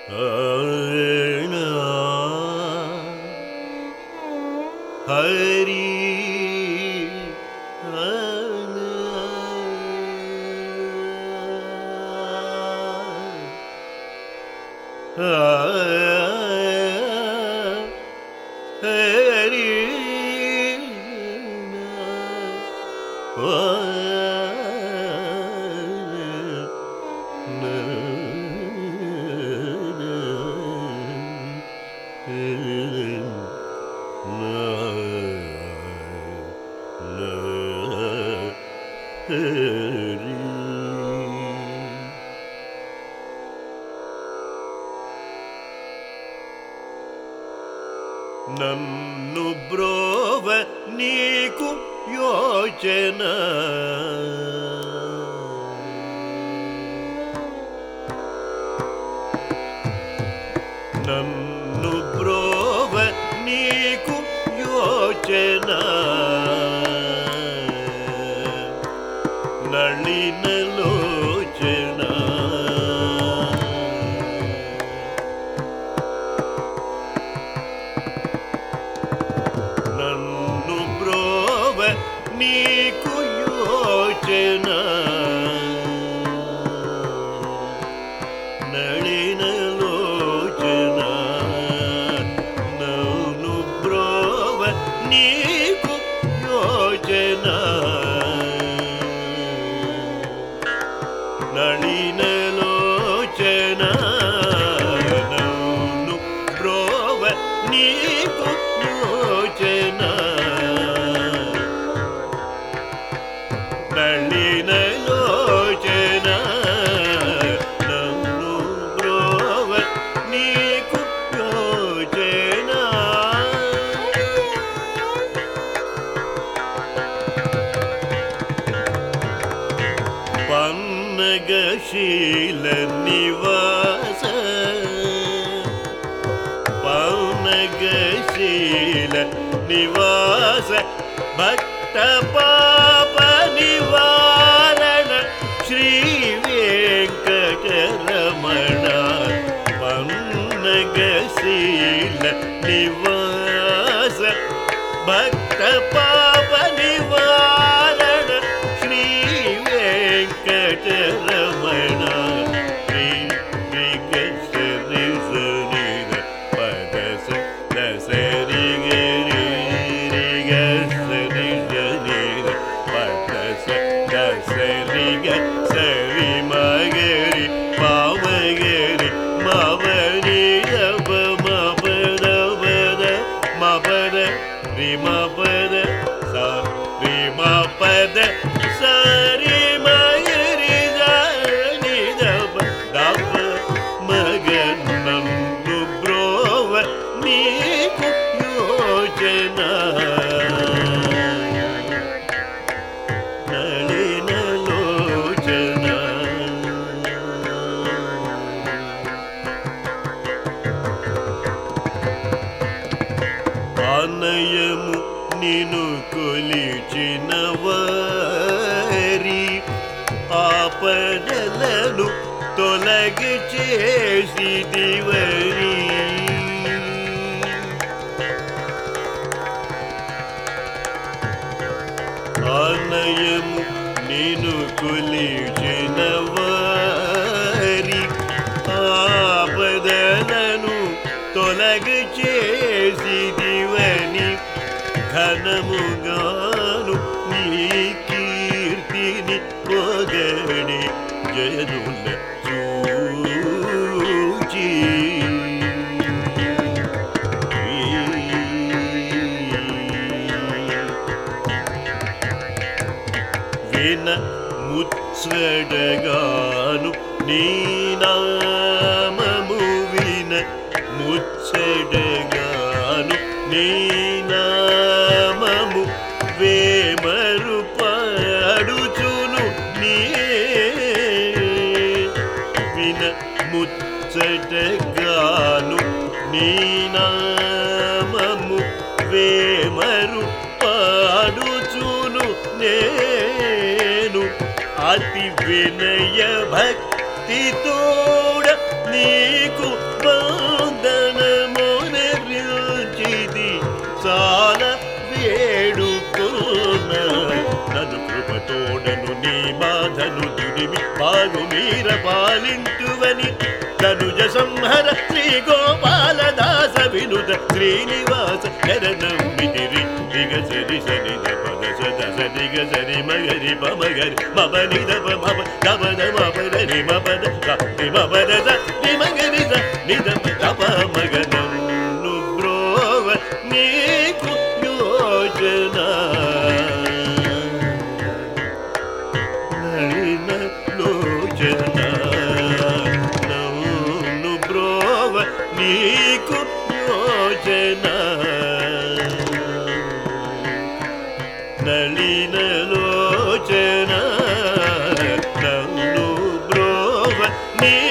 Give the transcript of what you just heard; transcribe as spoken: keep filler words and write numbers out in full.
హరి హరి నన్ను బ్రోవ నీకు యోచన నన్ను బ్రోవ నీకు యోచన నళిన లోచన నన్ను బ్రోవ నీకు యోచన నళిన లోచన నన్ను బ్రోవ నీకు యోచన నళిన లోచన నన్ను బ్రోవ నీకు యోచన నళిన లోచన నన్ను బ్రోవ నీకు యోచన పన్నగశీల నివాస పన్నగశీల నివాస భక్త పాప నివారణ శ్రీ వెంకటరమణ పన్నగశీల నివాస భక్త పాప నివారణ శ్రీ వెంకటరమణ శ్రీ వెంకటరి సరిగ పద సరి గరి రిగ సరి గరి పద సరి గ సరి మగరి పామగరి మవరి రబ మపద పద మపద రి మపద స రి మపద సరి మగరి దని దబ దబ మగ నన్ను బ్రోవ నీకు యోచన నళిన లోచన ఆనయము నిను కొలిచిన వారి ఆపదలను తొలగి చేసి దివరి ఆనయము నిను కొలిచిన వారి ఆపదలను తొలగి చేసి దివని ఘనముగాను నీ కీర్తిని పొగడి జనుల చూచి విన ముచ్చడగాను నీ నామము విన ముచ్చడగాను నీ నామము వేమరు పాడుచును నీ విన ముచ్చటగాను నీ నామము వేమరు పాడుచును నేను అతి వినయ భక్తి భక్తి తోడ నీకు వందనమోనర్చింది చాల వేడుకున్న నన్ను కృపతోడను నీ బాధను దురిమి బాగు మీర పాలింటువని తనుజ సంహర శ్రీ గోపాలదాస వినుత శ్రీనివాస శరణమితిరి దిగ సరి సరి పద సద సరి గ సరి మగరి పమగరి మమ నిద మమ దమద మపరి మపద రి మపద రి మగరి నిద తప మగనం బ్రోవ నీకు యోజన నళిన లోచన నౌను బ్రోవ నీకు యోజన నళిన లోచన నౌను బ్రోవ నీ